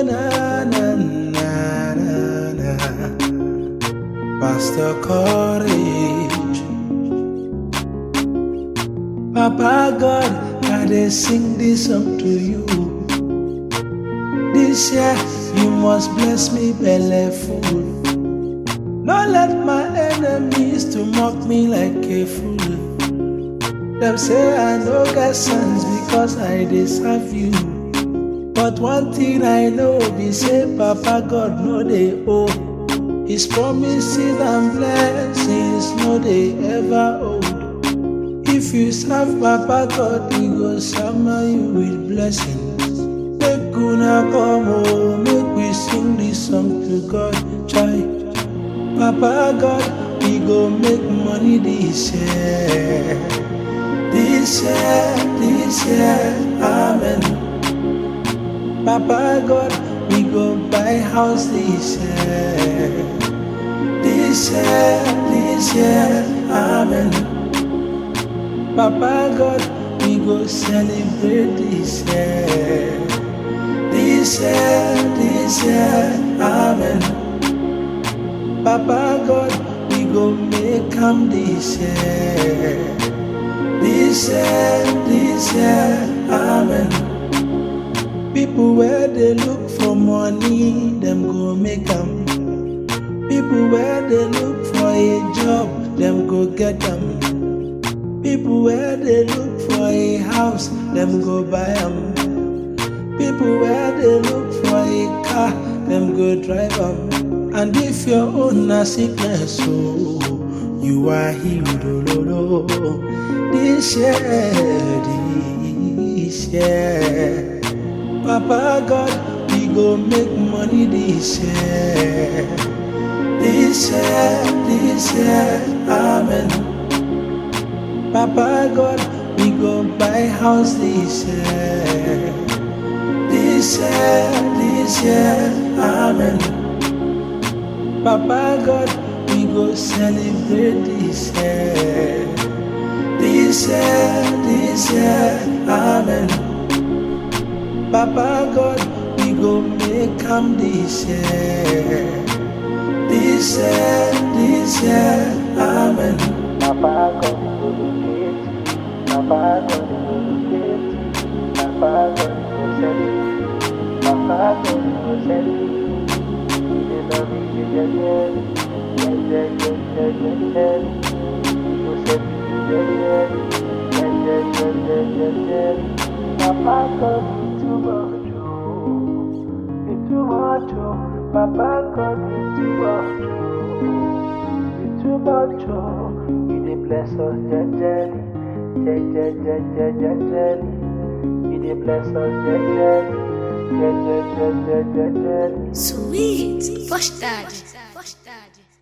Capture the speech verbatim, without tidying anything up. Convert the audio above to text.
na na na na na. Pastor Courage. Papa God, I dey sing this song to you. This year you must bless me belleful. No let my enemies to mock me like a fool. Them say I no get sense because I dey serve you. But one thing I know be say Papa God no dey owe. His promises and blessings no dey ever old. If you serve Papa God, He go summer you with blessings. Make una come home, make we sing this song to God. Try, Papa God, we go make money this year. This year, this year, amen. Papa God, we go buy house this year. This year, this year, amen. Papa God, we go celebrate this year. This year, this year, amen. Papa God, we go make am this year. This year, this year, amen. People where they look for money, them go make am. People where they look for a job, them go get them. People where they look for a house, them go buy them. People where they look for a car, them go drive them. And if your own na sickness, oh, you are healed, oh, oh, oh. This year, this year, Papa God, we go make money this year. This year, this year, amen. Papa God, we go buy house this year. This year, this year, amen. Papa God, we go celebrate this year. This year, this year, amen. Papa God, we go make am this year. This year, this year, amen. Papa God, we go locate. Papa God, we go locate. Papa God, we go sell it. Papa God, we go sell it. We dey love you, yeah, yeah, yeah, yeah, yeah, yeah, yeah. We go sell it, yeah, yeah, yeah, yeah, yeah, yeah, yeah. Papa God, you too much, oh, you too much, oh. Papa God, you too much, oh, you too much, oh. You dey bless us, jejely, jejely, jejely, jejely. You dey bless us, jejely, jejely, jejely, jejely. Sweet, postagem, postagem.